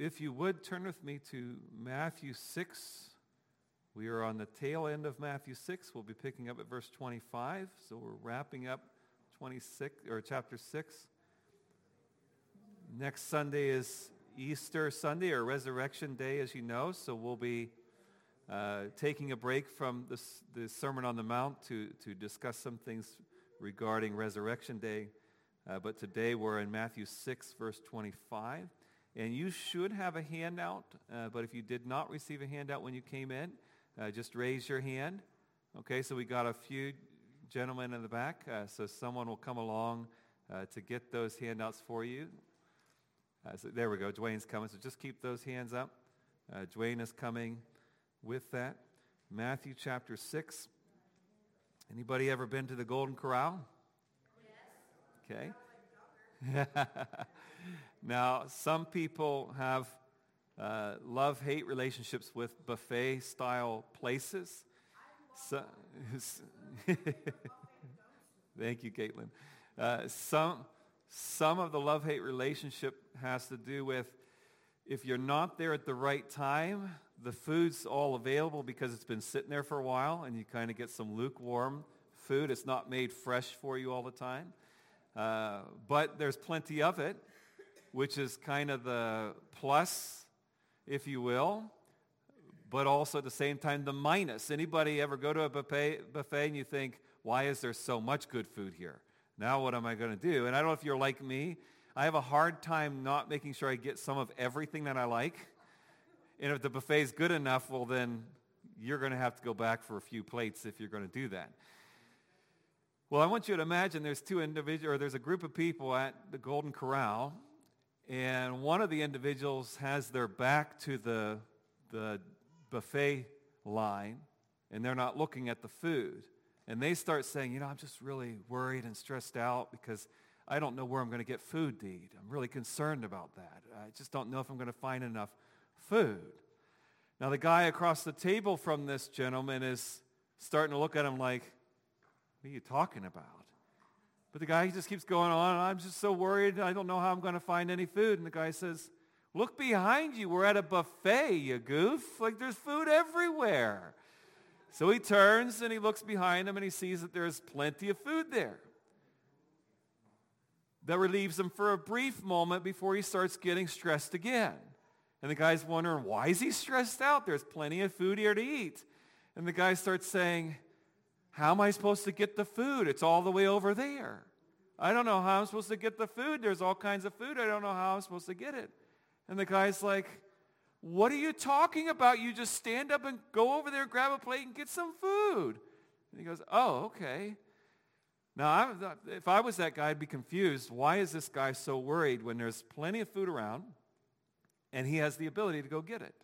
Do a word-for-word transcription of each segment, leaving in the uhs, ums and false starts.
If you would, turn with me to Matthew six. We are on the tail end of Matthew six. We'll be picking up at verse twenty-five. So we're wrapping up twenty-six or chapter six. Next Sunday is Easter Sunday or Resurrection Day, as you know. So we'll be uh, taking a break from this, the Sermon on the Mount to, to discuss some things regarding Resurrection Day. Uh, but today we're in Matthew six, verse twenty-five. And you should have a handout, uh, but if you did not receive a handout when you came in, uh, just raise your hand. Okay, so we got a few gentlemen in the back, uh, so someone will come along uh, to get those handouts for you. Uh, so there we go, Dwayne's coming, so just keep those hands up. Uh, Dwayne is coming with that. Matthew chapter six. Anybody ever been to the Golden Corral? Yes. Okay. Now, some people have uh, love-hate relationships with buffet-style places. So, thank you, Caitlin. Uh, some, some of the love-hate relationship has to do with if you're not there at the right time, the food's all available because it's been sitting there for a while, and you kind of get some lukewarm food. It's not made fresh for you all the time. Uh, but there's plenty of it, which is kind of the plus, if you will, but also at the same time the minus. Anybody ever go to a buffet, buffet and you think, why is there so much good food here? Now what am I going to do? And I don't know if you're like me. I have a hard time not making sure I get some of everything that I like. And if the buffet is good enough, well then you're going to have to go back for a few plates if you're going to do that. Well, I want you to imagine there's two individuals, or there's a group of people at the Golden Corral, and one of the individuals has their back to the, the buffet line, and they're not looking at the food. And they start saying, you know, I'm just really worried and stressed out because I don't know where I'm going to get food to eat. I'm really concerned about that. I just don't know if I'm going to find enough food. Now, the guy across the table from this gentleman is starting to look at him like, what are you talking about? But the guy, he just keeps going on, I'm just so worried, I don't know how I'm going to find any food. And the guy says, look behind you, we're at a buffet, you goof. Like there's food everywhere. So he turns and he looks behind him and he sees that there's plenty of food there. That relieves him for a brief moment before he starts getting stressed again. And the guy's wondering, why is he stressed out? There's plenty of food here to eat. And the guy starts saying, how am I supposed to get the food? It's all the way over there. I don't know how I'm supposed to get the food. There's all kinds of food. I don't know how I'm supposed to get it. And the guy's like, what are you talking about? You just stand up and go over there, grab a plate, and get some food. And he goes, oh, okay. Now, I, if I was that guy, I'd be confused. Why is this guy so worried when there's plenty of food around and he has the ability to go get it?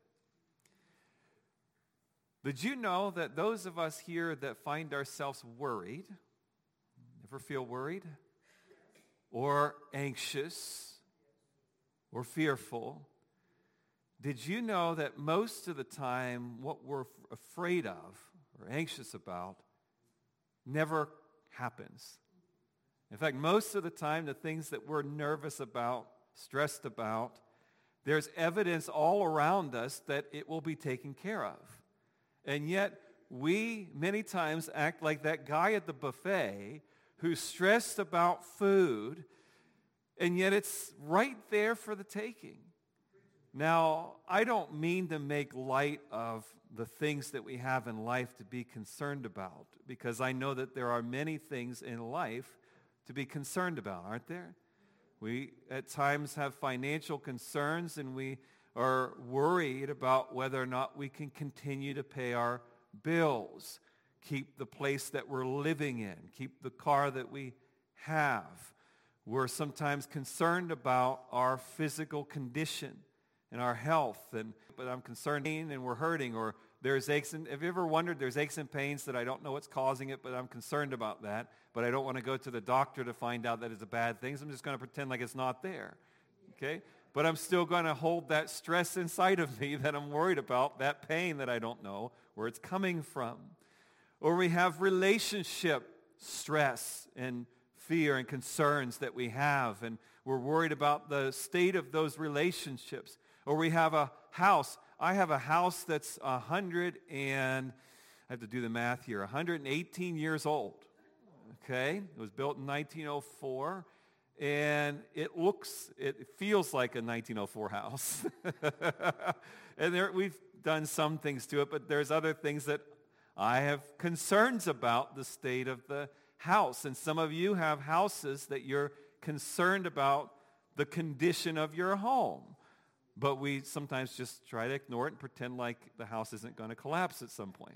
Did you know that those of us here that find ourselves worried, ever feel worried, or anxious, or fearful, did you know that most of the time what we're afraid of or anxious about never happens? In fact, most of the time the things that we're nervous about, stressed about, there's evidence all around us that it will be taken care of. And yet, we many times act like that guy at the buffet who's stressed about food, and yet it's right there for the taking. Now, I don't mean to make light of the things that we have in life to be concerned about, because I know that there are many things in life to be concerned about, aren't there? We at times have financial concerns, and we are worried about whether or not we can continue to pay our bills, keep the place that we're living in, keep the car that we have. We're sometimes concerned about our physical condition and our health, and but I'm concerned and we're hurting, or there's aches and, have you ever wondered, there's aches and pains that I don't know what's causing it, but I'm concerned about that, but I don't want to go to the doctor to find out that it's a bad thing, so I'm just going to pretend like it's not there, okay? But I'm still going to hold that stress inside of me that I'm worried about, that pain that I don't know where it's coming from. Or we have relationship stress and fear and concerns that we have, and we're worried about the state of those relationships. Or we have a house. I have a house that's a hundred and, I have to do the math here, one hundred eighteen years old. Okay? It was built in nineteen oh four. And it looks, it feels like a nineteen oh four house. And there, we've done some things to it, but there's other things that I have concerns about the state of the house. And some of you have houses that you're concerned about the condition of your home. But we sometimes just try to ignore it and pretend like the house isn't going to collapse at some point.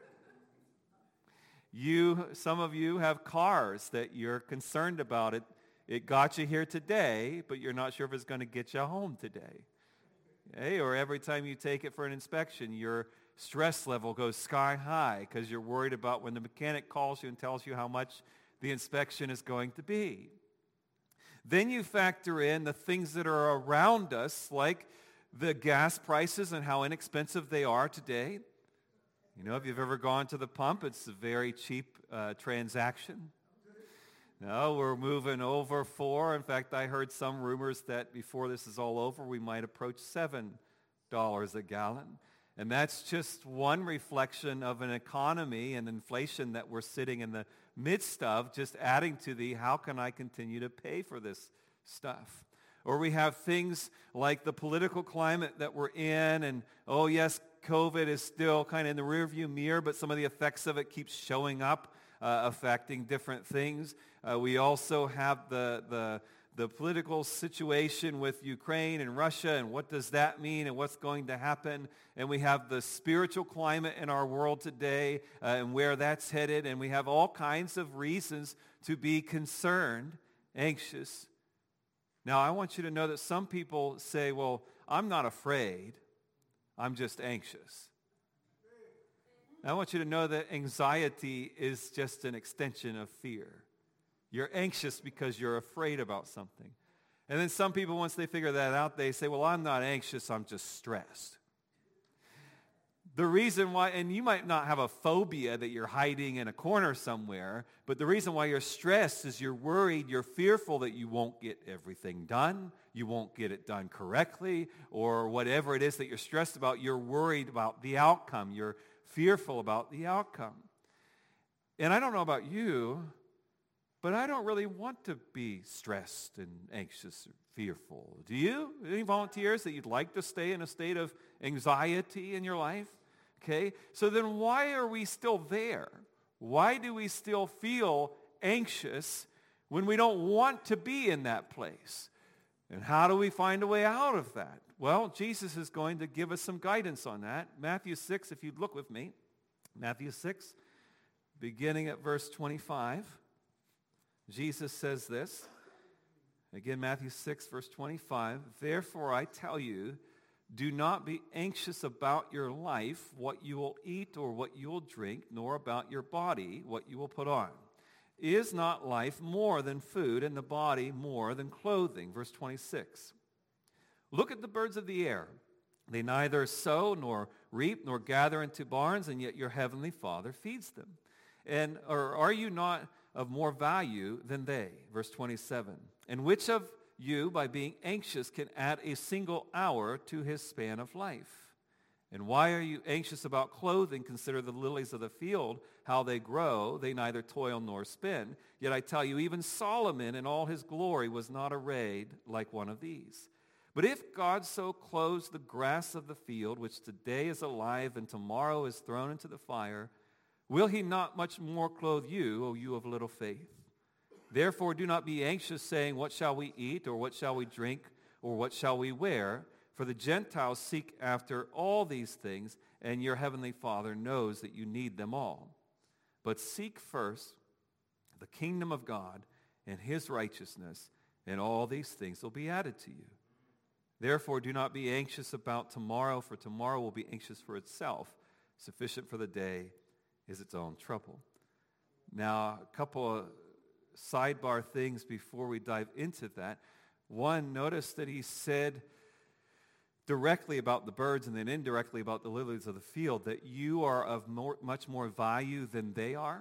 You, some of you have cars that you're concerned about. It, it got you here today, but you're not sure if it's going to get you home today. Okay? Or every time you take it for an inspection, your stress level goes sky high because you're worried about when the mechanic calls you and tells you how much the inspection is going to be. Then you factor in the things that are around us, like the gas prices and how inexpensive they are today. You know, if you've ever gone to the pump, it's a very cheap uh, transaction. No, we're moving over four. In fact, I heard some rumors that before this is all over, we might approach seven dollars a gallon. And that's just one reflection of an economy and inflation that we're sitting in the midst of, just adding to the how can I continue to pay for this stuff. Or we have things like the political climate that we're in, and oh yes, COVID is still kind of in the rearview mirror, but some of the effects of it keep showing up, uh, affecting different things. Uh, we also have the, the, the political situation with Ukraine and Russia, and what does that mean, and what's going to happen. And we have the spiritual climate in our world today, uh, and where that's headed. And we have all kinds of reasons to be concerned, anxious. Now, I want you to know that some people say, well, I'm not afraid. I'm just anxious. I want you to know that anxiety is just an extension of fear. You're anxious because you're afraid about something. And then some people, once they figure that out, they say, well, I'm not anxious, I'm just stressed. The reason why, and you might not have a phobia that you're hiding in a corner somewhere, but the reason why you're stressed is you're worried, you're fearful that you won't get everything done, you won't get it done correctly, or whatever it is that you're stressed about, you're worried about the outcome. You're fearful about the outcome. And I don't know about you, but I don't really want to be stressed and anxious or fearful. Do you? Any volunteers that you'd like to stay in a state of anxiety in your life? Okay, so then why are we still there? Why do we still feel anxious when we don't want to be in that place? And how do we find a way out of that? Well, Jesus is going to give us some guidance on that. Matthew six, if you'd look with me. Matthew six, beginning at verse twenty-five. Jesus says this. Again, Matthew six, verse twenty-five. Therefore, I tell you, do not be anxious about your life, what you will eat or what you will drink, nor about your body, what you will put on. Is not life more than food, and the body more than clothing? Verse twenty-six. Look at the birds of the air. They neither sow nor reap nor gather into barns, and yet your heavenly Father feeds them. And or are you not of more value than they? Verse twenty-seven. And which of you, by being anxious, can add a single hour to his span of life? And why are you anxious about clothing? Consider the lilies of the field, how they grow. They neither toil nor spin. Yet I tell you, even Solomon in all his glory was not arrayed like one of these. But if God so clothes the grass of the field, which today is alive and tomorrow is thrown into the fire, will he not much more clothe you, O you of little faith? Therefore do not be anxious, saying, what shall we eat, or what shall we drink, or what shall we wear? For the Gentiles seek after all these things, and your heavenly Father knows that you need them all. But seek first the kingdom of God and his righteousness, and all these things will be added to you. Therefore do not be anxious about tomorrow, for tomorrow will be anxious for itself. Sufficient for the day is its own trouble. Now, a couple of sidebar things before we dive into that. One, notice that he said directly about the birds and then indirectly about the lilies of the field that you are of more, much more value than they are.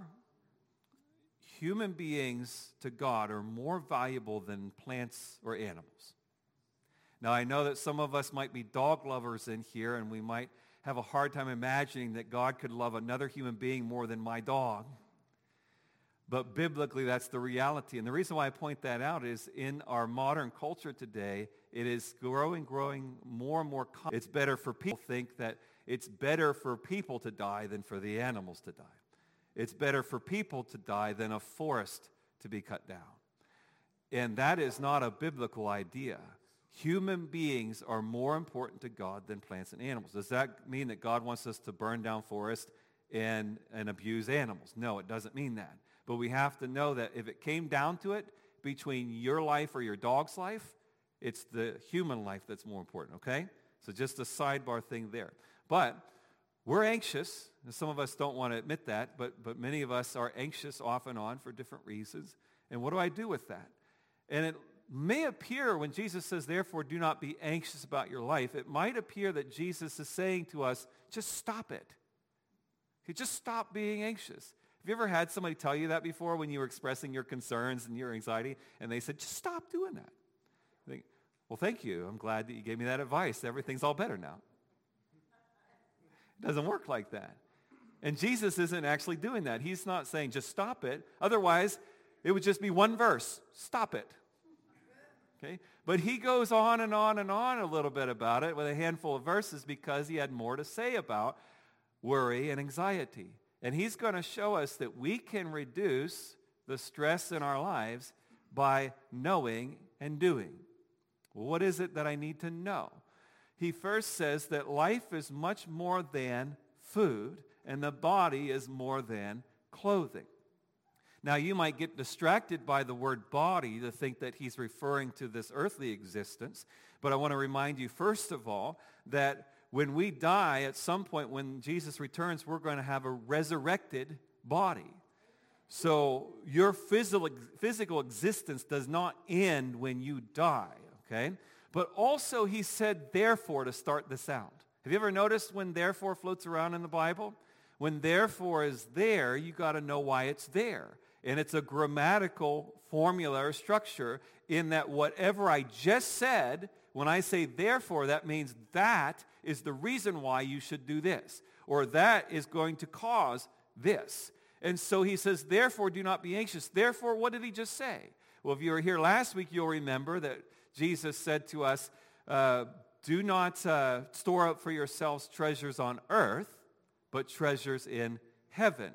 Human beings to God are more valuable than plants or animals. Now, I know that some of us might be dog lovers in here, and we might have a hard time imagining that God could love another human being more than my dog. But biblically, that's the reality. And the reason why I point that out is in our modern culture today, it is growing, growing more and more common. It's better for people to think that it's better for people to die than for the animals to die. It's better for people to die than a forest to be cut down. And that is not a biblical idea. Human beings are more important to God than plants and animals. Does that mean that God wants us to burn down forests and, and abuse animals? No, it doesn't mean that. But we have to know that if it came down to it, between your life or your dog's life, it's the human life that's more important, okay? So just a sidebar thing there. But we're anxious. And some of us don't want to admit that, but, but many of us are anxious off and on for different reasons. And what do I do with that? And it may appear when Jesus says, therefore, do not be anxious about your life, it might appear that Jesus is saying to us, just stop it. Okay, just stop being anxious. Have you ever had somebody tell you that before when you were expressing your concerns and your anxiety, and they said, just stop doing that? I think, well, thank you. I'm glad that you gave me that advice. Everything's all better now. It doesn't work like that. And Jesus isn't actually doing that. He's not saying just stop it. Otherwise, it would just be one verse. Stop it. Okay? But he goes on and on and on a little bit about it with a handful of verses because he had more to say about worry and anxiety. And he's going to show us that we can reduce the stress in our lives by knowing and doing. Well, what is it that I need to know? He first says that life is much more than food, and the body is more than clothing. Now, you might get distracted by the word body to think that he's referring to this earthly existence, but I want to remind you, first of all, that when we die, at some point when Jesus returns, we're going to have a resurrected body. So your physical, physical existence does not end when you die, okay? But also he said therefore to start this out. Have you ever noticed when therefore floats around in the Bible? When therefore is there, you got to know why it's there. And it's a grammatical formula or structure in that whatever I just said, when I say therefore, that means that is the reason why you should do this. Or that is going to cause this. And so he says, therefore, do not be anxious. Therefore, what did he just say? Well, if you were here last week, you'll remember that Jesus said to us, uh, do not uh, store up for yourselves treasures on earth, but treasures in heaven.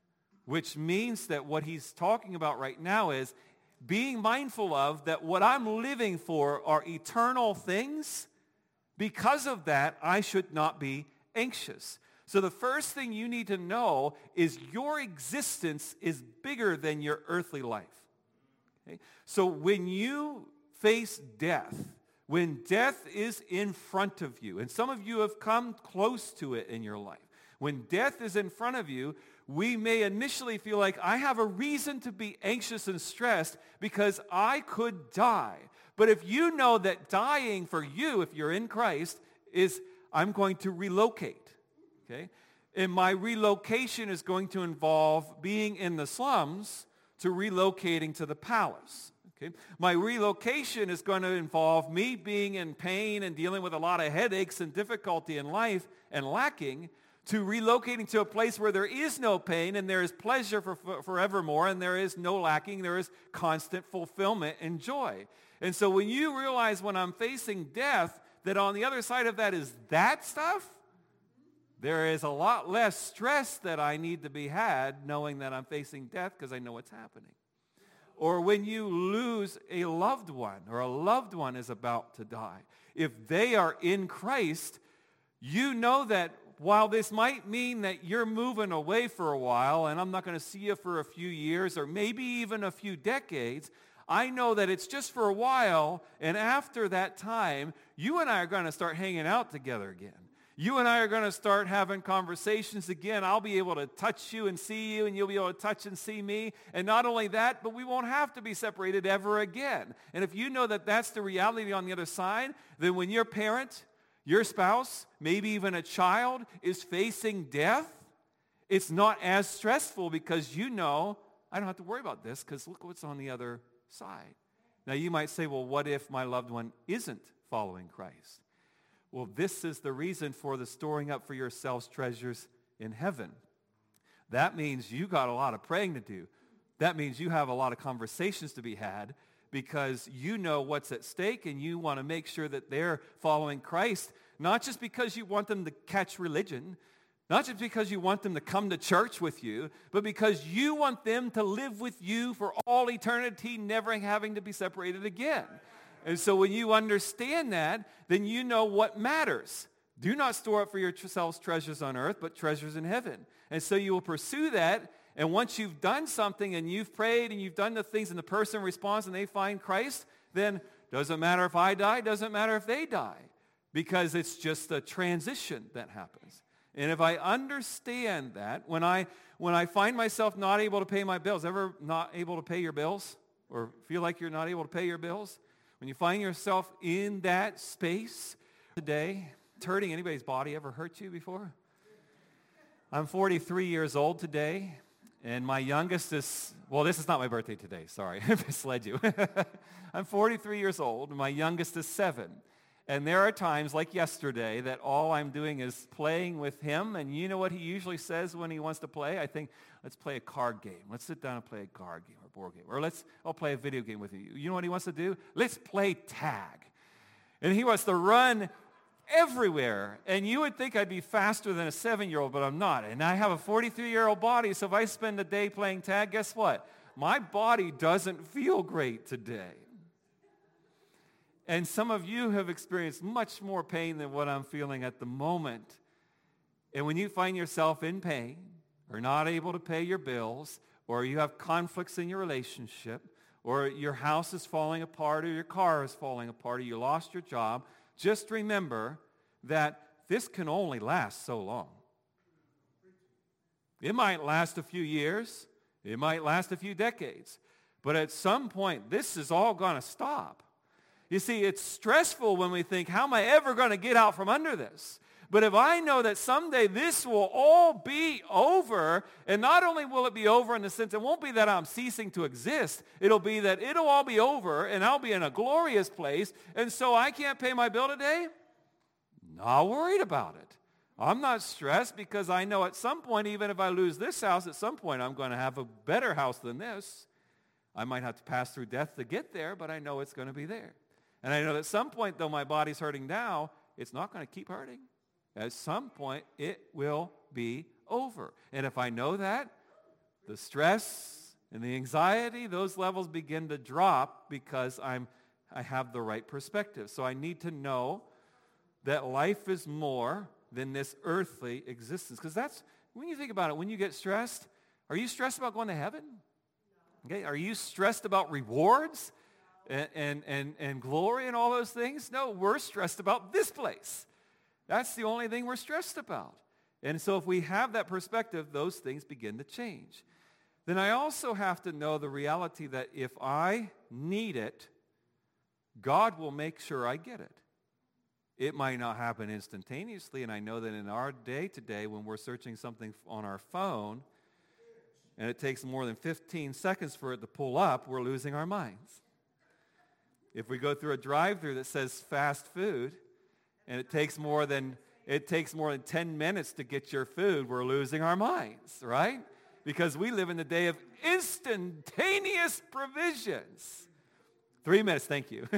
Which means that what he's talking about right now is being mindful of that what I'm living for are eternal things. Because of that, I should not be anxious. So the first thing you need to know is your existence is bigger than your earthly life. Okay? So when you face death, when death is in front of you, and some of you have come close to it in your life, when death is in front of you, we may initially feel like I have a reason to be anxious and stressed because I could die. But if you know that dying for you, if you're in Christ, is I'm going to relocate. Okay? And my relocation is going to involve being in the slums to relocating to the palace. Okay? My relocation is going to involve me being in pain and dealing with a lot of headaches and difficulty in life and lacking to relocating to a place where there is no pain and there is pleasure for, for forevermore and there is no lacking, there is constant fulfillment and joy. And so when you realize when I'm facing death that on the other side of that is that stuff, there is a lot less stress that I need to be had knowing that I'm facing death because I know what's happening. Or when you lose a loved one or a loved one is about to die, if they are in Christ, you know that while this might mean that you're moving away for a while and I'm not going to see you for a few years or maybe even a few decades, I know that it's just for a while, and after that time, you and I are going to start hanging out together again. You and I are going to start having conversations again. I'll be able to touch you and see you, and you'll be able to touch and see me. And not only that, but we won't have to be separated ever again. And if you know that that's the reality on the other side, then when your parent, your spouse, maybe even a child is facing death, it's not as stressful because you know, I don't have to worry about this because look what's on the other side. Now you might say, well, what if my loved one isn't following Christ. Well, this is the reason for the storing up for yourselves treasures in heaven. That means you got a lot of praying to do. That means you have a lot of conversations to be had because you know what's at stake and you want to make sure that they're following Christ, not just because you want them to catch religion, not just because you want them to come to church with you, but because you want them to live with you for all eternity, never having to be separated again. And so when you understand that, then you know what matters. Do not store up for yourselves treasures on earth, but treasures in heaven. And so you will pursue that, and once you've done something and you've prayed and you've done the things and the person responds and they find Christ, then doesn't matter if I die, doesn't matter if they die, because it's just a transition that happens. And if I understand that, when I when I find myself not able to pay my bills, ever not able to pay your bills or feel like you're not able to pay your bills? When you find yourself in that space today, it's hurting. Anybody's body ever hurt you before? I'm forty-three years old today, and my youngest is, well, this is not my birthday today. Sorry, I misled you. I'm forty-three years old, and my youngest is seven. And there are times, like yesterday, that all I'm doing is playing with him. And you know what he usually says when he wants to play? I think, let's play a card game. Let's sit down and play a card game or board game. Or let's, I'll play a video game with you. You know what he wants to do? Let's play tag. And he wants to run everywhere. And you would think I'd be faster than a seven-year-old, but I'm not. And I have a forty-three-year-old body, so if I spend a day playing tag, guess what? My body doesn't feel great today. And some of you have experienced much more pain than what I'm feeling at the moment. And when you find yourself in pain or not able to pay your bills, or you have conflicts in your relationship, or your house is falling apart, or your car is falling apart, or you lost your job, just remember that this can only last so long. It might last a few years. It might last a few decades. But at some point, this is all going to stop. You see, it's stressful when we think, how am I ever going to get out from under this? But if I know that someday this will all be over, and not only will it be over in the sense, it won't be that I'm ceasing to exist, it'll be that it'll all be over, and I'll be in a glorious place, and so I can't pay my bill today? Not worried about it. I'm not stressed because I know at some point, even if I lose this house, at some point I'm going to have a better house than this. I might have to pass through death to get there, but I know it's going to be there. And I know that at some point, though my body's hurting now, it's not going to keep hurting. At some point, it will be over. And if I know that, the stress and the anxiety, those levels begin to drop because I'm, I have the right perspective. So I need to know that life is more than this earthly existence. Because that's, when you think about it, when you get stressed, are you stressed about going to heaven? Okay, are you stressed about rewards? And, and, and, and glory and all those things? No, we're stressed about this place. That's the only thing we're stressed about. And so if we have that perspective, those things begin to change. Then I also have to know the reality that if I need it, God will make sure I get it. It might not happen instantaneously, and I know that in our day today when we're searching something on our phone, and it takes more than fifteen seconds for it to pull up, we're losing our minds. If we go through a drive-thru that says fast food, and it takes more than it takes more than ten minutes to get your food, we're losing our minds, right? Because we live in the day of instantaneous provisions. Three minutes, thank you.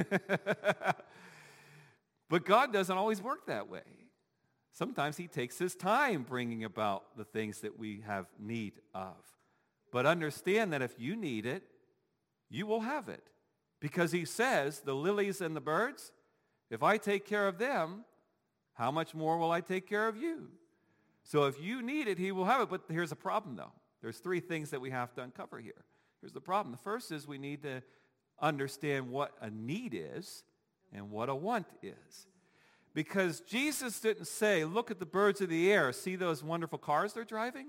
But God doesn't always work that way. Sometimes he takes his time bringing about the things that we have need of. But understand that if you need it, you will have it. Because he says, the lilies and the birds, if I take care of them, how much more will I take care of you? So if you need it, he will have it. But here's a problem, though. There's three things that we have to uncover here. Here's the problem. The first is we need to understand what a need is and what a want is. Because Jesus didn't say, look at the birds of the air, see those wonderful cars they're driving?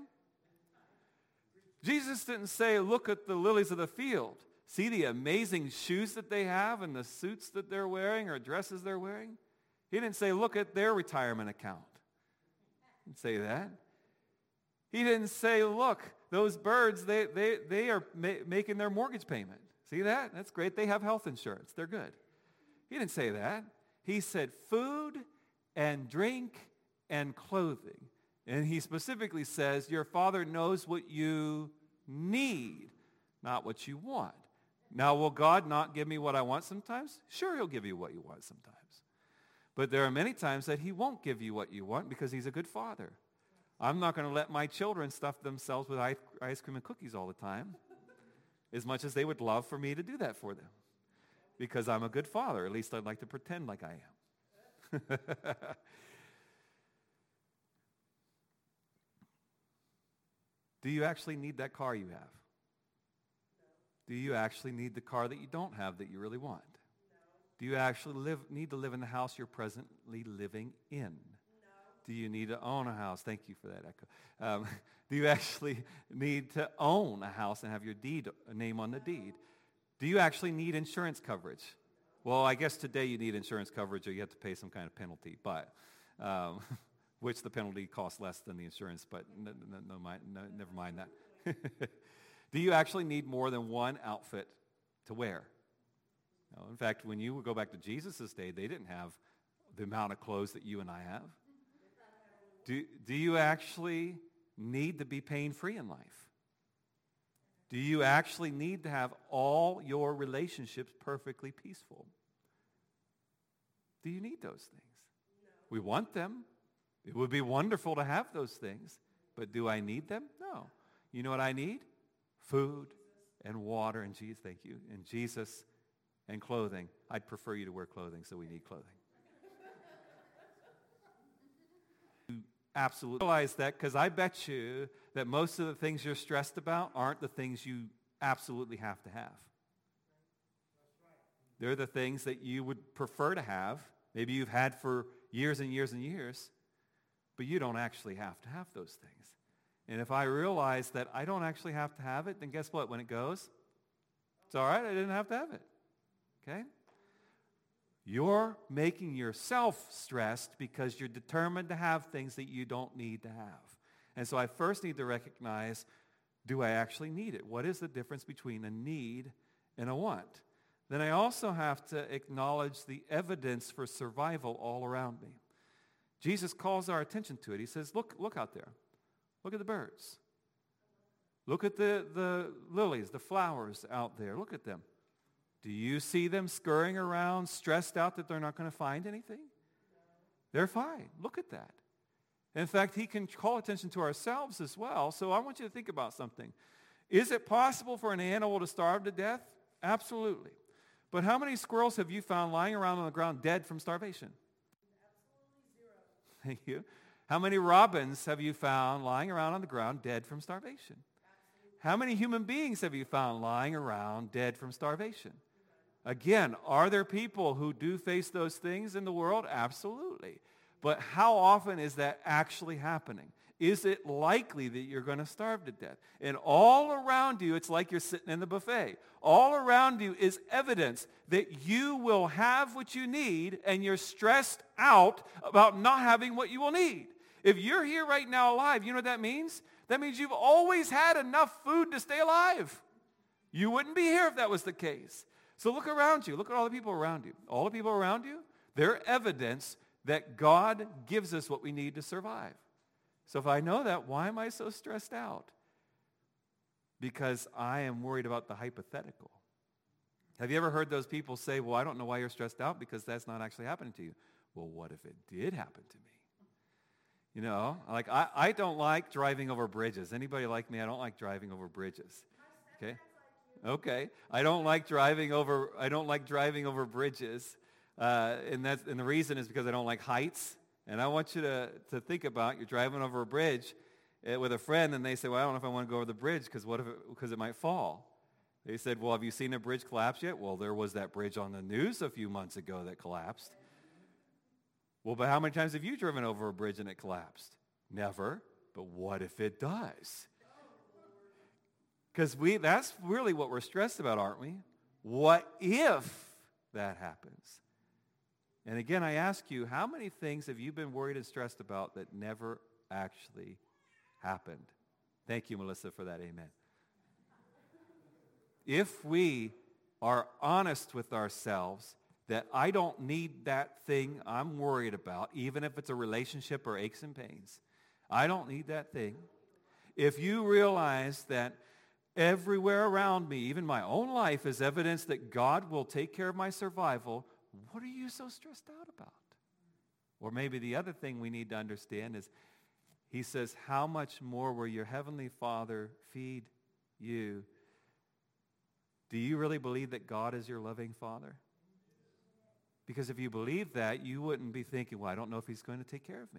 Jesus didn't say, look at the lilies of the field. See the amazing shoes that they have and the suits that they're wearing or dresses they're wearing? He didn't say, look at their retirement account. He didn't say that. He didn't say, look, those birds, they, they, they are ma- making their mortgage payment. See that? That's great. They have health insurance. They're good. He didn't say that. He said food and drink and clothing. And he specifically says, your Father knows what you need, not what you want. Now, will God not give me what I want sometimes? Sure, he'll give you what you want sometimes. But there are many times that he won't give you what you want because he's a good father. I'm not going to let my children stuff themselves with ice cream and cookies all the time, as much as they would love for me to do that for them. Because I'm a good father. At least I'd like to pretend like I am. Do you actually need that car you have? Do you actually need the car that you don't have that you really want? Do you actually live, need to live in the house you're presently living in? Do you need to own a house? Thank you for that, Echo. Um, do you actually need to own a house and have your deed a name on the deed? Do you actually need insurance coverage? Well, I guess today you need insurance coverage or you have to pay some kind of penalty, but um, which the penalty costs less than the insurance, but no, no, no, no, never mind that. Do you actually need more than one outfit to wear? No, in fact, when you go back to Jesus' day, they didn't have the amount of clothes that you and I have. Do, do you actually need to be pain-free in life? Do you actually need to have all your relationships perfectly peaceful? Do you need those things? No. We want them. It would be wonderful to have those things, but do I need them? No. You know what I need? Food and water and Jesus, thank you, and Jesus and clothing. I'd prefer you to wear clothing, so we need clothing. You absolutely realize that because I bet you that most of the things you're stressed about aren't the things you absolutely have to have. They're the things that you would prefer to have. Maybe you've had for years and years and years, but you don't actually have to have those things. And if I realize that I don't actually have to have it, then guess what? When it goes, it's all right. I didn't have to have it. Okay? You're making yourself stressed because you're determined to have things that you don't need to have. And so I first need to recognize, do I actually need it? What is the difference between a need and a want? Then I also have to acknowledge the evidence for survival all around me. Jesus calls our attention to it. He says, look, look out there. Look at the birds. Look at the, the lilies, the flowers out there. Look at them. Do you see them scurrying around, stressed out that they're not going to find anything? They're fine. Look at that. In fact, he can call attention to ourselves as well. So I want you to think about something. Is it possible for an animal to starve to death? Absolutely. But how many squirrels have you found lying around on the ground dead from starvation? Absolutely zero. Thank you. How many robins have you found lying around on the ground dead from starvation? Absolutely. How many human beings have you found lying around dead from starvation? Again, are there people who do face those things in the world? Absolutely. But how often is that actually happening? Is it likely that you're going to starve to death? And all around you, it's like you're sitting in the buffet. All around you is evidence that you will have what you need, and you're stressed out about not having what you will need. If you're here right now alive, you know what that means? That means you've always had enough food to stay alive. You wouldn't be here if that was the case. So look around you. Look at all the people around you. All the people around you, they're evidence that God gives us what we need to survive. So if I know that, why am I so stressed out? Because I am worried about the hypothetical. Have you ever heard those people say, well, I don't know why you're stressed out because that's not actually happening to you? Well, what if it did happen to me? You know, like I, I don't like driving over bridges. Anybody like me? I don't like driving over bridges. Okay? Okay. I don't like driving over, I don't like driving over bridges. Uh, and that's and the reason is because I don't like heights. And I want you to, to think about, you're driving over a bridge uh, with a friend, and they say, well, I don't know if I want to go over the bridge because what if it, because it might fall. They said, well, have you seen a bridge collapse yet? Well, there was that bridge on the news a few months ago that collapsed. Well, but how many times have you driven over a bridge and it collapsed? Never. But what if it does? Because we that's really what we're stressed about, aren't we? What if that happens? And again, I ask you, how many things have you been worried and stressed about that never actually happened? Thank you, Melissa, for that amen. If we are honest with ourselves, that I don't need that thing I'm worried about, even if it's a relationship or aches and pains. I don't need that thing. If you realize that everywhere around me, even my own life, is evidence that God will take care of my survival, what are you so stressed out about? Or maybe the other thing we need to understand is, he says, how much more will your heavenly Father feed you? Do you really believe that God is your loving Father? Because if you believe that, you wouldn't be thinking, well, I don't know if he's going to take care of me.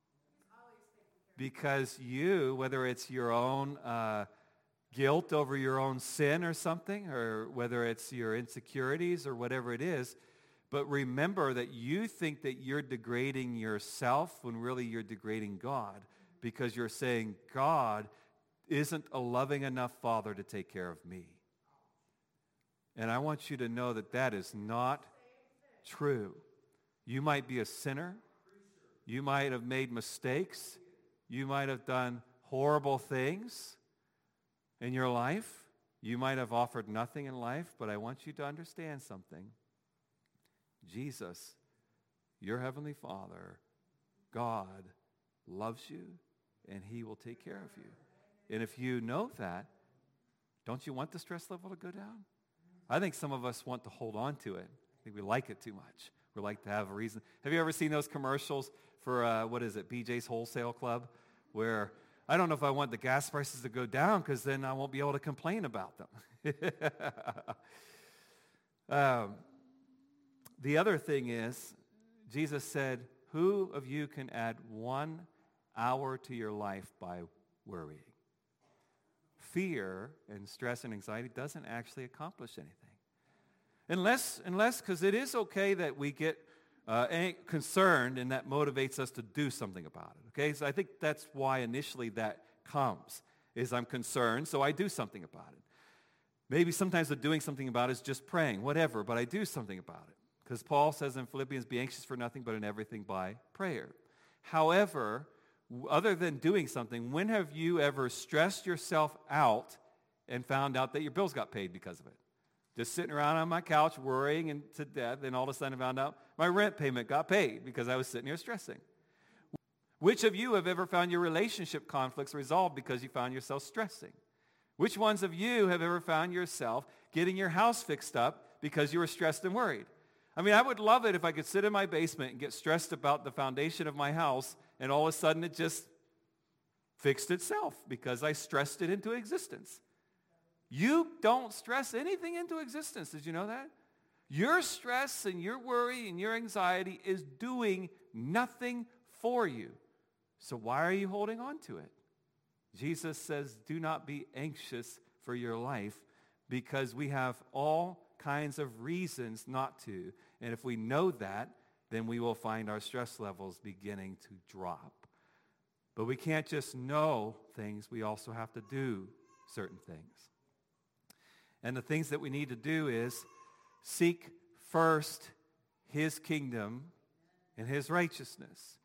Because you, whether it's your own uh, guilt over your own sin or something, or whether it's your insecurities or whatever it is, but remember that you think that you're degrading yourself when really you're degrading God, because you're saying God isn't a loving enough Father to take care of me. And I want you to know that that is not true. You might be a sinner. You might have made mistakes. You might have done horrible things in your life. You might have offered nothing in life, but I want you to understand something. Jesus, your heavenly Father, God, loves you, and he will take care of you. And if you know that, don't you want the stress level to go down? I think some of us want to hold on to it. I think we like it too much. We like to have a reason. Have you ever seen those commercials for, uh, what is it, B J's Wholesale Club, where I don't know if I want the gas prices to go down because then I won't be able to complain about them. um, the other thing is, Jesus said, who of you can add one hour to your life by worrying? Fear and stress and anxiety doesn't actually accomplish anything. Unless, unless, because it is okay that we get uh, concerned, and that motivates us to do something about it. Okay, so I think that's why initially that comes, is I'm concerned, so I do something about it. Maybe sometimes the doing something about it is just praying, whatever, but I do something about it. Because Paul says in Philippians, be anxious for nothing but in everything by prayer. However, other than doing something, when have you ever stressed yourself out and found out that your bills got paid because of it? Just sitting around on my couch worrying and to death, and all of a sudden I found out my rent payment got paid because I was sitting here stressing. Which of you have ever found your relationship conflicts resolved because you found yourself stressing? Which ones of you have ever found yourself getting your house fixed up because you were stressed and worried? I mean, I would love it if I could sit in my basement and get stressed about the foundation of my house, and all of a sudden it just fixed itself because I stressed it into existence. You don't stress anything into existence. Did you know that? Your stress and your worry and your anxiety is doing nothing for you. So why are you holding on to it? Jesus says, do not be anxious for your life, because we have all kinds of reasons not to. And if we know that, then we will find our stress levels beginning to drop. But we can't just know things. We also have to do certain things. And the things that we need to do is seek first his kingdom and his righteousness.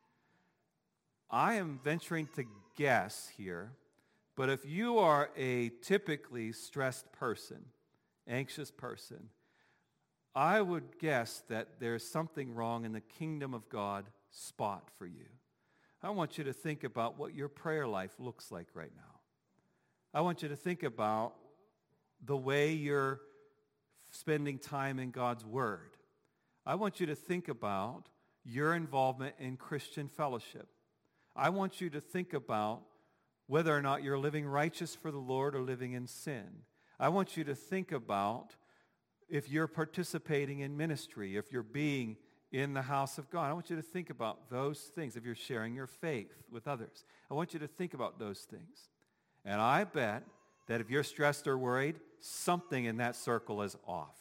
I am venturing to guess here, but if you are a typically stressed person, anxious person, I would guess that there's something wrong in the kingdom of God spot for you. I want you to think about what your prayer life looks like right now. I want you to think about the way you're spending time in God's Word. I want you to think about your involvement in Christian fellowship. I want you to think about whether or not you're living righteous for the Lord or living in sin. I want you to think about if you're participating in ministry, if you're being in the house of God. I want you to think about those things. If you're sharing your faith with others, I want you to think about those things. And I bet that if you're stressed or worried, something in that circle is off.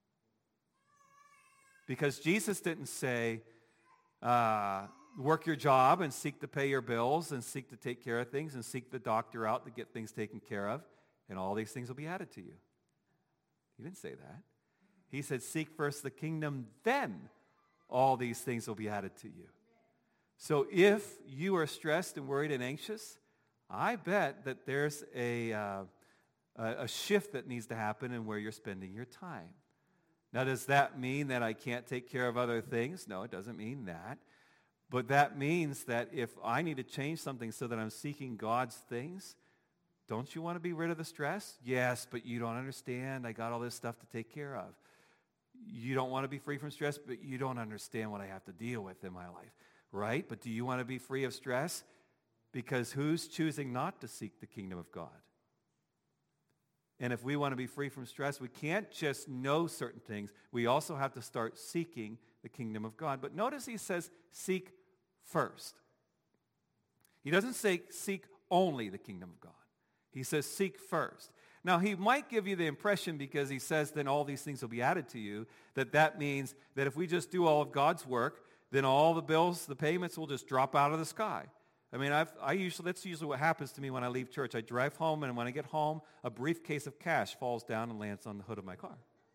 Because Jesus didn't say, uh, work your job and seek to pay your bills and seek to take care of things and seek the doctor out to get things taken care of, and all these things will be added to you. He didn't say that. He said, seek first the kingdom, then all these things will be added to you. So if you are stressed and worried and anxious, I bet that there's a, uh, a shift that needs to happen in where you're spending your time. Now, does that mean that I can't take care of other things? No, it doesn't mean that. But that means that if I need to change something so that I'm seeking God's things, don't you want to be rid of the stress? Yes, but you don't understand. I got all this stuff to take care of. You don't want to be free from stress, but you don't understand what I have to deal with in my life, right? But do you want to be free of stress? Because who's choosing not to seek the kingdom of God? And if we want to be free from stress, we can't just know certain things. We also have to start seeking the kingdom of God. But notice he says, seek first. He doesn't say seek only the kingdom of God. He says seek first. Now, he might give you the impression, because he says then all these things will be added to you, that that means that if we just do all of God's work, then all the bills, the payments will just drop out of the sky. I mean, I've, I usually, that's usually what happens to me when I leave church. I drive home, and when I get home, a briefcase of cash falls down and lands on the hood of my car.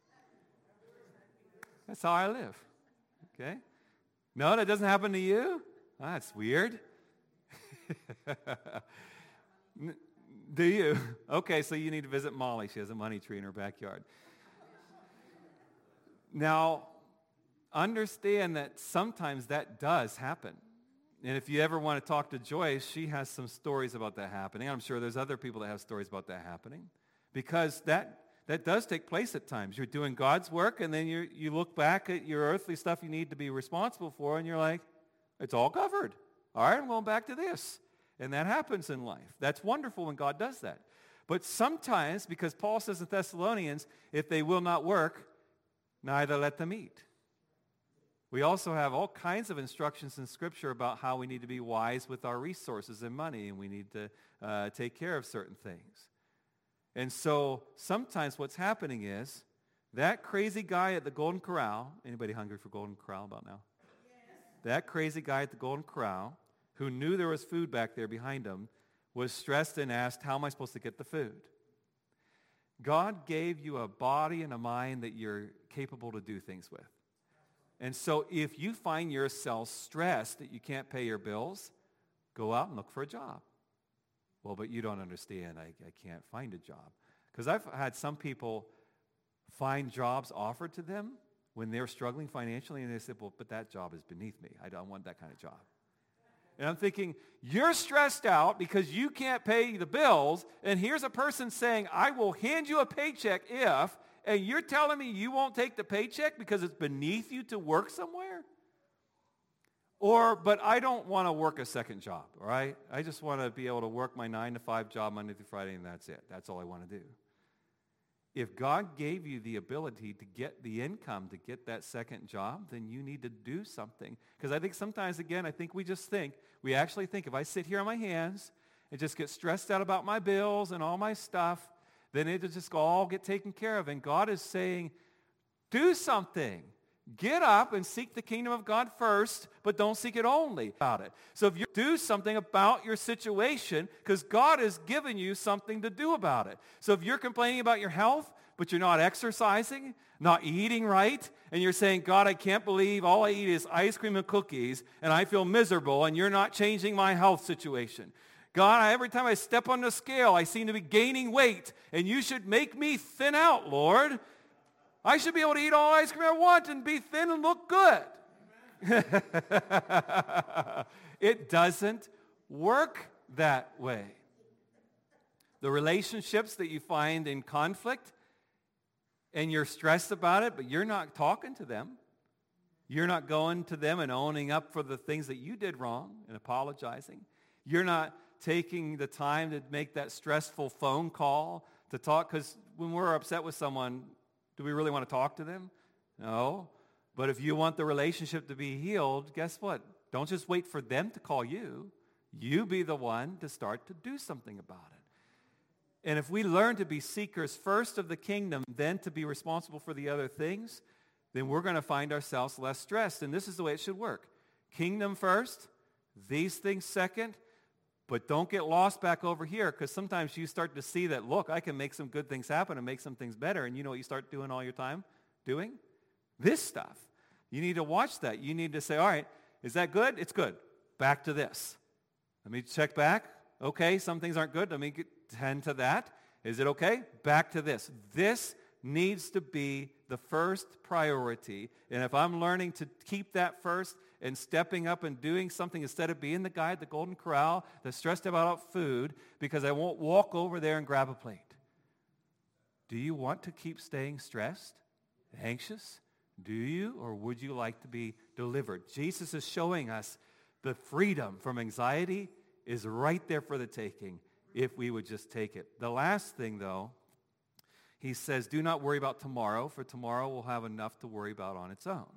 That's how I live. Okay? No, that doesn't happen to you? Oh, that's weird. Do you? Okay, so you need to visit Molly. She has a money tree in her backyard. Now, understand that sometimes that does happen. And if you ever want to talk to Joyce, she has some stories about that happening. I'm sure there's other people that have stories about that happening. Because that that does take place at times. You're doing God's work, and then you you look back at your earthly stuff you need to be responsible for, and you're like, it's all covered. All right, I'm going back to this. And that happens in life. That's wonderful when God does that. But sometimes, because Paul says in Thessalonians, if they will not work, neither let them eat. We also have all kinds of instructions in Scripture about how we need to be wise with our resources and money, and we need to uh, take care of certain things. And so sometimes what's happening is that crazy guy at the Golden Corral, anybody hungry for Golden Corral about now? Yes. That crazy guy at the Golden Corral, who knew there was food back there behind him, was stressed and asked, how am I supposed to get the food? God gave you a body and a mind that you're capable to do things with. And so if you find yourself stressed that you can't pay your bills, go out and look for a job. Well, but you don't understand. I, I can't find a job. Because I've had some people find jobs offered to them when they're struggling financially, and they said, well, but that job is beneath me. I don't want that kind of job. And I'm thinking, you're stressed out because you can't pay the bills, and here's a person saying, I will hand you a paycheck if, and you're telling me you won't take the paycheck because it's beneath you to work somewhere? Or, but I don't want to work a second job, all right? I just want to be able to work my nine to five job Monday through Friday, and that's it. That's all I want to do. If God gave you the ability to get the income to get that second job, then you need to do something. Because I think sometimes, again, I think we just think, we actually think if I sit here on my hands and just get stressed out about my bills and all my stuff, then it'll just all get taken care of. And God is saying, do something. Get up and seek the kingdom of God first, but don't seek it only about it. So if you do something about your situation, because God has given you something to do about it. So if you're complaining about your health, but you're not exercising, not eating right, and you're saying, God, I can't believe all I eat is ice cream and cookies, and I feel miserable, and you're not changing my health situation. God, every time I step on the scale, I seem to be gaining weight, and you should make me thin out, Lord. I should be able to eat all ice cream I want and be thin and look good. It doesn't work that way. The relationships that you find in conflict, and you're stressed about it, but you're not talking to them. You're not going to them and owning up for the things that you did wrong and apologizing. You're not taking the time to make that stressful phone call to talk, because when we're upset with someone, do we really want to talk to them? No. But if you want the relationship to be healed, guess what? Don't just wait for them to call you. You be the one to start to do something about it. And if we learn to be seekers first of the kingdom, then to be responsible for the other things, then we're going to find ourselves less stressed. And this is the way it should work. Kingdom first, these things second, but don't get lost back over here, because sometimes you start to see that, look, I can make some good things happen and make some things better. And you know what you start doing all your time? Doing? This stuff. You need to watch that. You need to say, all right, is that good? It's good. Back to this. Let me check back. Okay, some things aren't good. Let me get, tend to that. Is it okay? Back to this. This needs to be the first priority. And if I'm learning to keep that first and stepping up and doing something instead of being the guy at the Golden Corral that's stressed about food because I won't walk over there and grab a plate. Do you want to keep staying stressed, anxious? Do you, or would you like to be delivered? Jesus is showing us the freedom from anxiety is right there for the taking if we would just take it. The last thing, though, he says, do not worry about tomorrow, for tomorrow will have enough to worry about on its own.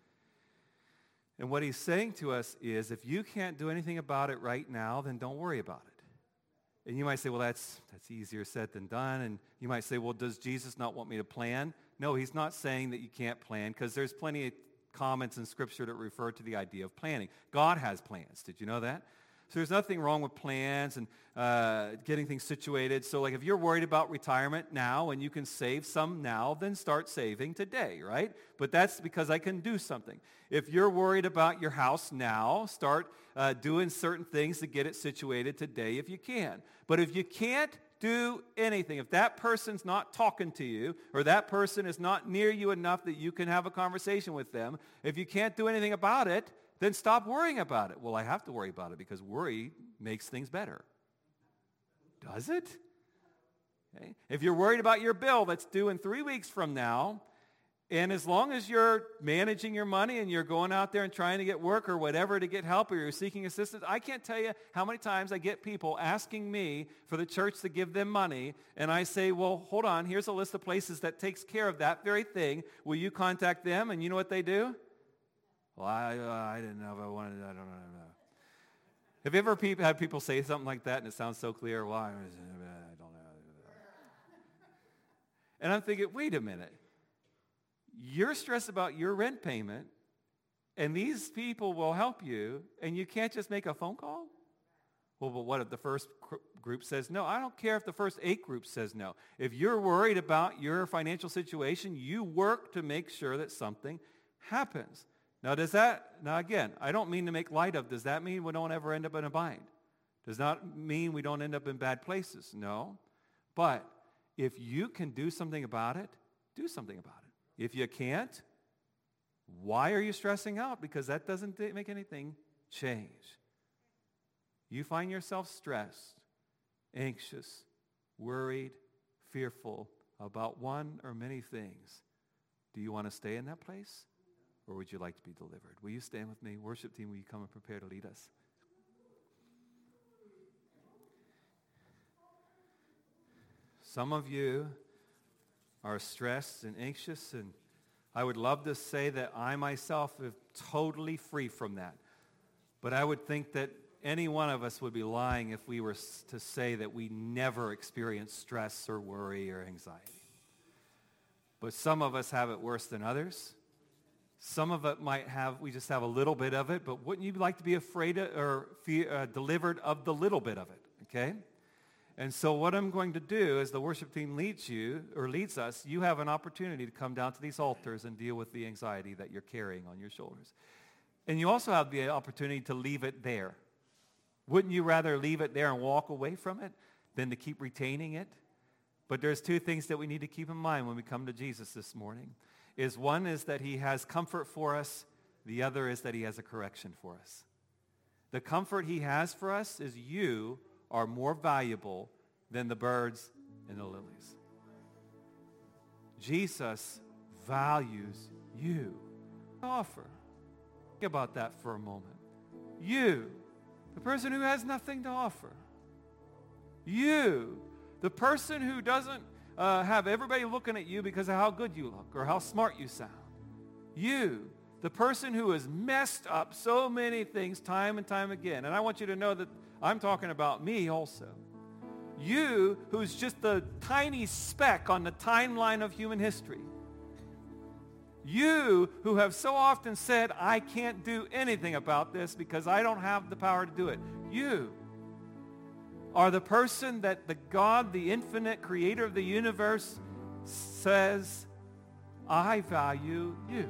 And what he's saying to us is, if you can't do anything about it right now, then don't worry about it. And you might say, well, that's that's easier said than done. And you might say, well, does Jesus not want me to plan? No, he's not saying that you can't plan, because there's plenty of comments in Scripture that refer to the idea of planning. God has plans. Did you know that? So there's nothing wrong with plans and uh, getting things situated. So like if you're worried about retirement now and you can save some now, then start saving today, right? But that's because I can do something. If you're worried about your house now, start uh, doing certain things to get it situated today if you can. But if you can't do anything, if that person's not talking to you or that person is not near you enough that you can have a conversation with them, if you can't do anything about it, then stop worrying about it. Well, I have to worry about it because worry makes things better. Does it? Okay. If you're worried about your bill that's due in three weeks from now, and as long as you're managing your money and you're going out there and trying to get work or whatever to get help or you're seeking assistance, I can't tell you how many times I get people asking me for the church to give them money, and I say, well, hold on, here's a list of places that takes care of that very thing. Will you contact them? And you know what they do? Well, I, uh, I didn't know if I wanted to, I don't know. Have you ever pe- had people say something like that and it sounds so clear? Well, I don't know. And I'm thinking, wait a minute. You're stressed about your rent payment, and these people will help you, and you can't just make a phone call? Well, but what if the first group says no? I don't care if the first eight groups says no. If you're worried about your financial situation, you work to make sure that something happens. Now, does that, now again, I don't mean to make light of, does that mean we don't ever end up in a bind? Does not mean we don't end up in bad places? No. But if you can do something about it, do something about it. If you can't, why are you stressing out? Because that doesn't make anything change. You find yourself stressed, anxious, worried, fearful about one or many things. Do you want to stay in that place? Or would you like to be delivered? Will you stand with me? Worship team, will you come and prepare to lead us? Some of you are stressed and anxious, and I would love to say that I myself am totally free from that. But I would think that any one of us would be lying if we were to say that we never experience stress or worry or anxiety. But some of us have it worse than others. Some of it might have, we just have a little bit of it, but wouldn't you like to be afraid of, or fear, uh, delivered of the little bit of it, okay? And so what I'm going to do as the worship team leads you, or leads us, you have an opportunity to come down to these altars and deal with the anxiety that you're carrying on your shoulders. And you also have the opportunity to leave it there. Wouldn't you rather leave it there and walk away from it than to keep retaining it? But there's two things that we need to keep in mind when we come to Jesus this morning. Is one is that he has comfort for us. The other is that he has a correction for us. The comfort he has for us is you are more valuable than the birds and the lilies. Jesus values you. Offer. Think about that for a moment. You, the person who has nothing to offer. You, the person who doesn't Uh, have everybody looking at you because of how good you look or how smart you sound. You, the person who has messed up so many things time and time again. And I want you to know that I'm talking about me also. You, who's just the tiny speck on the timeline of human history. You, who have so often said, I can't do anything about this because I don't have the power to do it. You are the person that the God, the infinite creator of the universe, says, I value you.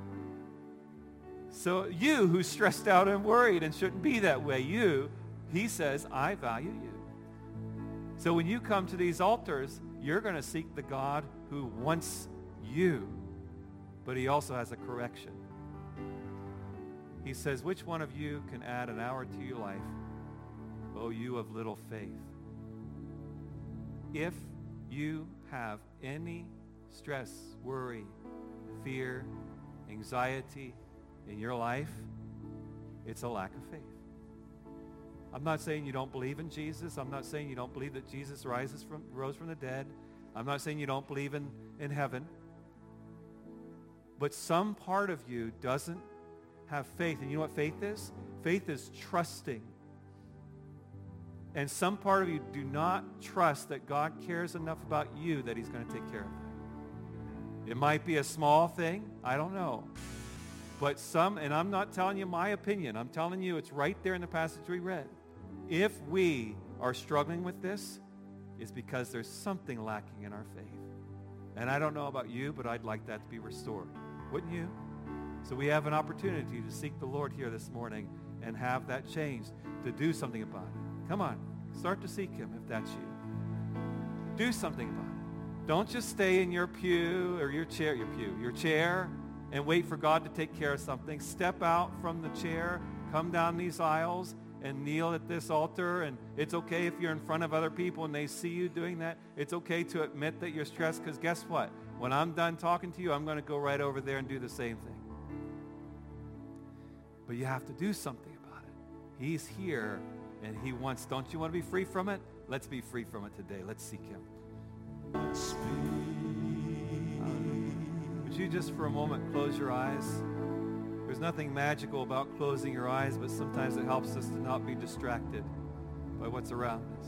So you who's stressed out and worried and shouldn't be that way, you, he says, I value you. So when you come to these altars, you're going to seek the God who wants you, but he also has a correction. He says, which one of you can add an hour to your life, O you of little faith? If you have any stress, worry, fear, anxiety in your life, it's a lack of faith. I'm not saying you don't believe in Jesus. I'm not saying you don't believe that Jesus rises from, rose from the dead. I'm not saying you don't believe in, in heaven. But some part of you doesn't have faith. And you know what faith is? Faith is trusting. And some part of you do not trust that God cares enough about you that he's going to take care of that. It might be a small thing. I don't know. But some, and I'm not telling you my opinion. I'm telling you it's right there in the passage we read. If we are struggling with this, it's because there's something lacking in our faith. And I don't know about you, but I'd like that to be restored. Wouldn't you? So we have an opportunity to seek the Lord here this morning and have that changed, to do something about it. Come on, start to seek him if that's you. Do something about it. Don't just stay in your pew or your chair, your pew, your chair, and wait for God to take care of something. Step out from the chair, come down these aisles, and kneel at this altar. And it's okay if you're in front of other people and they see you doing that. It's okay to admit that you're stressed, because guess what? When I'm done talking to you, I'm going to go right over there and do the same thing. But you have to do something about it. He's here, and he wants, don't you want to be free from it? Let's be free from it today. Let's seek him. Uh, would you just for a moment close your eyes? There's nothing magical about closing your eyes, but sometimes it helps us to not be distracted by what's around us.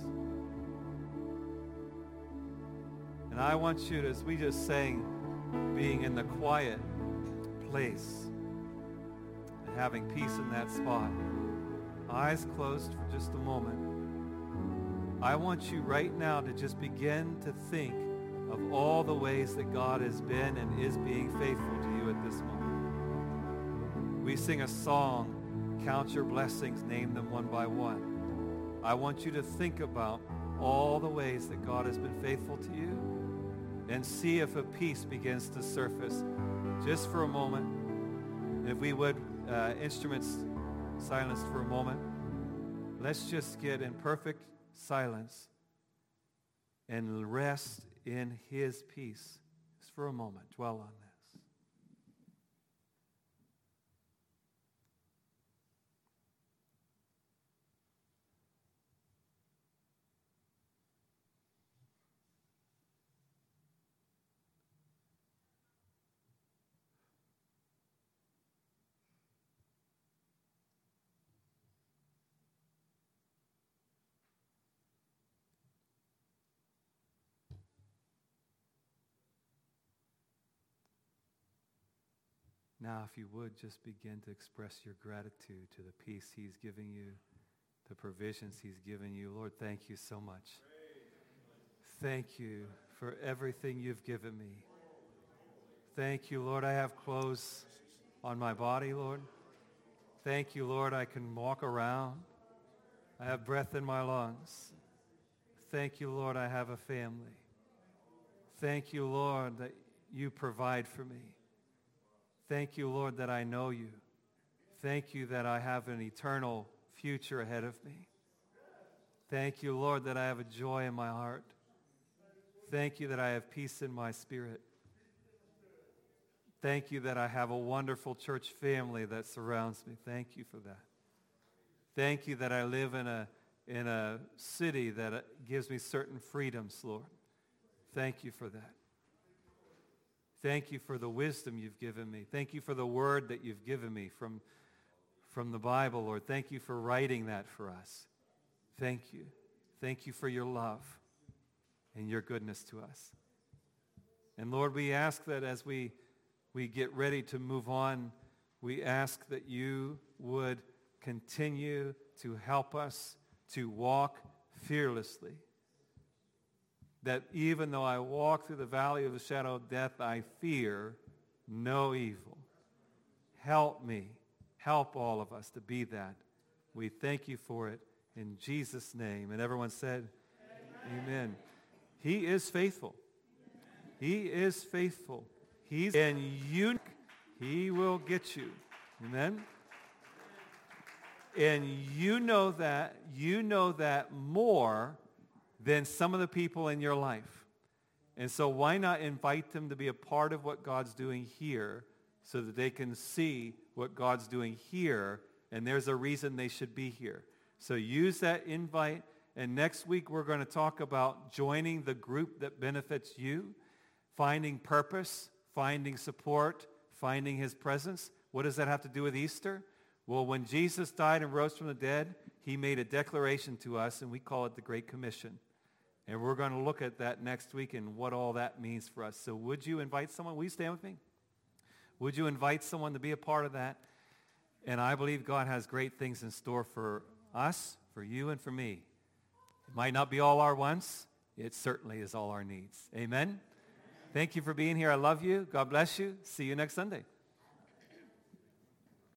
And I want you to, as we just sang, being in the quiet place and having peace in that spot, eyes closed for just a moment. I want you right now to just begin to think of all the ways that God has been and is being faithful to you at this moment. We sing a song, count your blessings, name them one by one. I want you to think about all the ways that God has been faithful to you and see if a peace begins to surface just for a moment. And if we would, uh, instruments silenced for a moment. Let's just get in perfect silence and rest in his peace. Just for a moment, dwell on this. Now, if you would, just begin to express your gratitude to the peace he's giving you, the provisions he's given you. Lord, thank you so much. Thank you for everything you've given me. Thank you, Lord, I have clothes on my body, Lord. Thank you, Lord, I can walk around. I have breath in my lungs. Thank you, Lord, I have a family. Thank you, Lord, that you provide for me. Thank you, Lord, that I know you. Thank you that I have an eternal future ahead of me. Thank you, Lord, that I have a joy in my heart. Thank you that I have peace in my spirit. Thank you that I have a wonderful church family that surrounds me. Thank you for that. Thank you that I live in a, in a city that gives me certain freedoms, Lord. Thank you for that. Thank you for the wisdom you've given me. Thank you for the word that you've given me from, from the Bible, Lord. Thank you for writing that for us. Thank you. Thank you for your love and your goodness to us. And Lord, we ask that as we, we get ready to move on, we ask that you would continue to help us to walk fearlessly. That even though I walk through the valley of the shadow of death, I fear no evil. Help me. Help all of us to be that. We thank you for it in Jesus' name. And everyone said, Amen. Amen. He is faithful. He is faithful. He's and you, he will get you. Amen? And you know that, you know that more than some of the people in your life. And so why not invite them to be a part of what God's doing here so that they can see what God's doing here, and there's a reason they should be here. So use that invite, and next week we're going to talk about joining the group that benefits you, finding purpose, finding support, finding his presence. What does that have to do with Easter? Well, when Jesus died and rose from the dead, he made a declaration to us, and we call it the Great Commission. And we're going to look at that next week and what all that means for us. So would you invite someone? Will you stand with me? Would you invite someone to be a part of that? And I believe God has great things in store for us, for you, and for me. It might not be all our wants. It certainly is all our needs. Amen? Thank you for being here. I love you. God bless you. See you next Sunday.